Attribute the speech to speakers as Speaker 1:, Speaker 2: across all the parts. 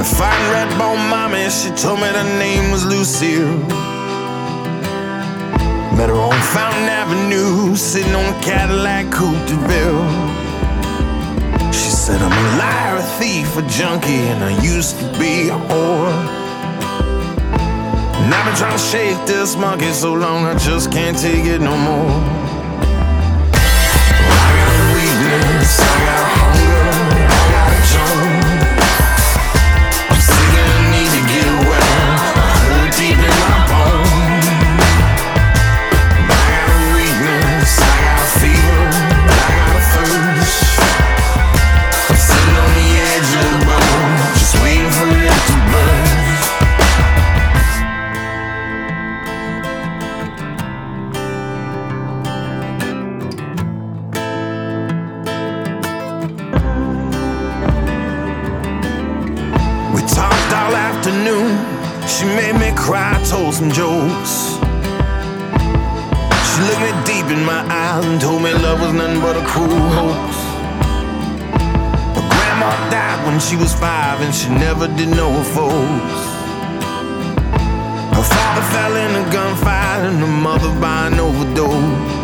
Speaker 1: The fine red bone mommy, she told me her name was Lucille. Met her on Fountain Avenue, sitting on a Cadillac Coupe de Ville. She said, I'm a liar, a thief, a junkie, and I used to be a whore. And I've been trying to shake this monkey so long I just can't take it no more. I got a weakness, I got a hunger, I got a Jones. I'm sick and I need to get well, I hurt deep in my bones. I got a weakness, I got a fever, I got a thirst. I'm sitting on the edge of the boat, just waiting for it to burst. We talked all afternoon, she made me cry, told some jokes. She looked me deep in my eyes and told me love was nothing but a cruel hoax. Her grandma died when she was 5 and she never did know her folks. Her father fell in a gunfight and her mother by an overdose.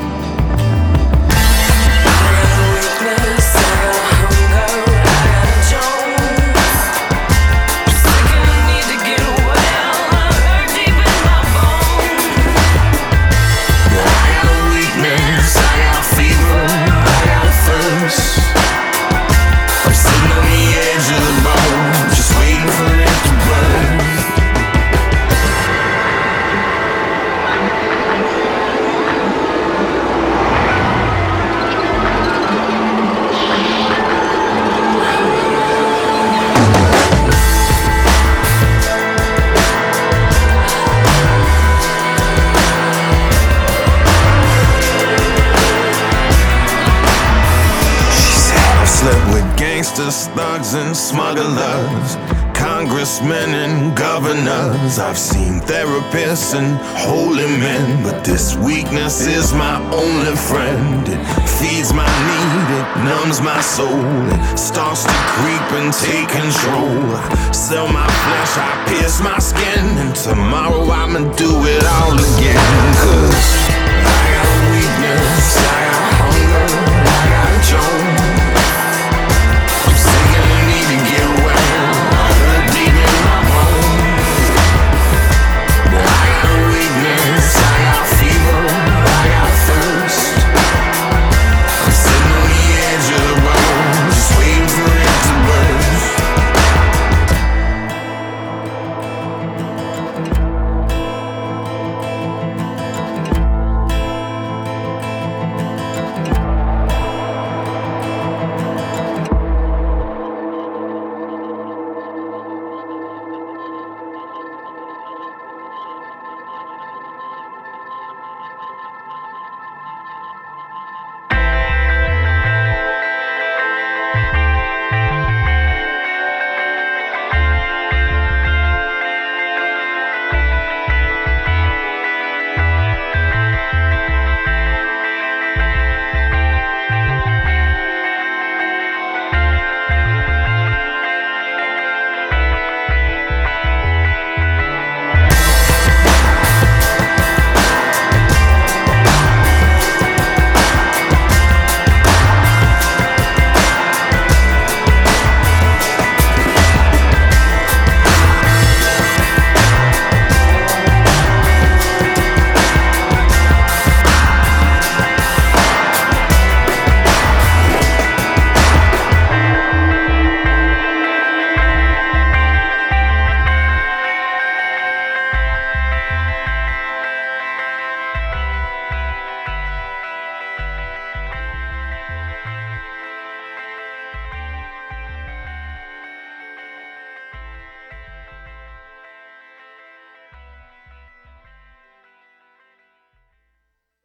Speaker 1: Gangsters, thugs and smugglers, congressmen and governors. I've seen therapists and holy men, but this weakness is my only friend. It feeds my need, it numbs my soul, it starts to creep and take control. I sell my flesh, I pierce my skin, and tomorrow I'ma do it all again. 'Cause I got a weakness, I got hunger, I got a Jones.